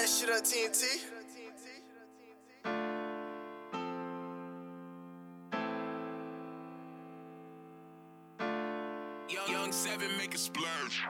that shit up, TNT. Young 7 make a splurge.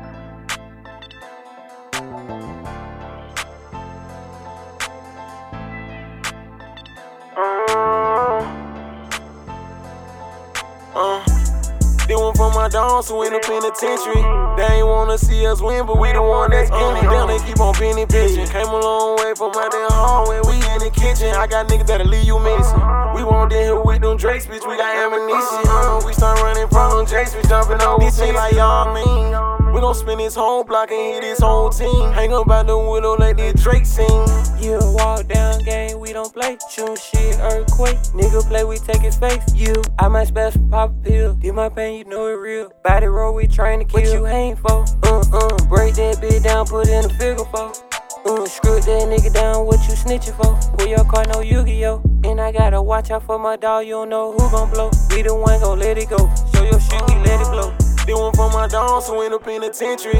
They one from my dogs who in the penitentiary. They ain't wanna see us win, but we the one that's in it. Damn, they keep on penny pitching. Came a long way from my damn hallway. We in the kitchen. I got niggas that'll leave you missing. We won't in here with them Drakes, bitch. We got ammunition. We start running from them Drakes, we jumping over shit like y'all mean. We gon' spin this whole block and hit this whole team. Hang up by the window like this Drake sing. You a walk down game, we don't play. Shoot shit, earthquake. Nigga play, we take his face. You, I might splash from pop a pill. Did my pain, you know it real. Body roll, we trying to kill. What you ain't for? Break that bitch down, put in a figure for. Screw that nigga down, what you snitching for? Pull your car, no Yu-Gi-Oh! And I gotta watch out for my dog, you don't know who gon' blow. We the one gon' let it go. Show your shit, we let it blow. They one from my dogs who in the penitentiary.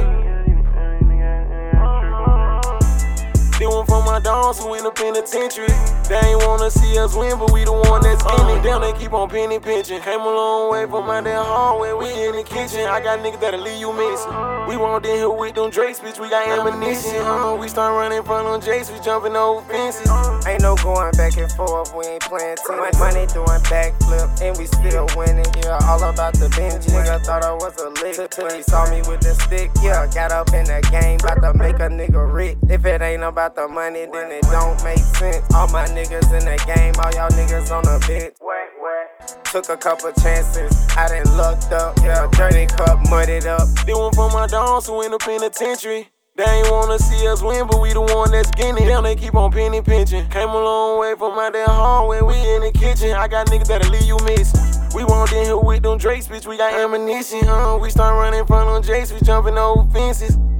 They one from my dogs who in the penitentiary. They ain't wanna see us win, but we the one that's in it. Damn, they keep on penny pinching. Came a long way from my damn hallway. We in the kitchen. I got niggas that'll leave you missing. We won't in here with them Drakes, bitch. We got ammunition. We start running from them Jakes. We jumping over fences. Ain't no going back and forth. We ain't playing too much money doing backflip, and we still winning. Yeah, all about the bench. Nigga thought I was a lick till he saw me with the stick. Yeah, got up in the game, about to make a nigga rich. If it ain't about the money, then it don't make sense. All my niggas in the game, all y'all niggas on the bench. Took a couple chances, I done lucked up. Yeah, dirty cup, muddied up. They one from my dogs who in the penitentiary. They ain't wanna see us win, but we the one that's getting it. Damn, they keep on penny pinching. Came a long way from my damn hallway. We in the kitchen. I got niggas that'll leave you missing. We won't in here with them Drakes, bitch. We got ammunition. We start running from them Jakes. We jumping over fences.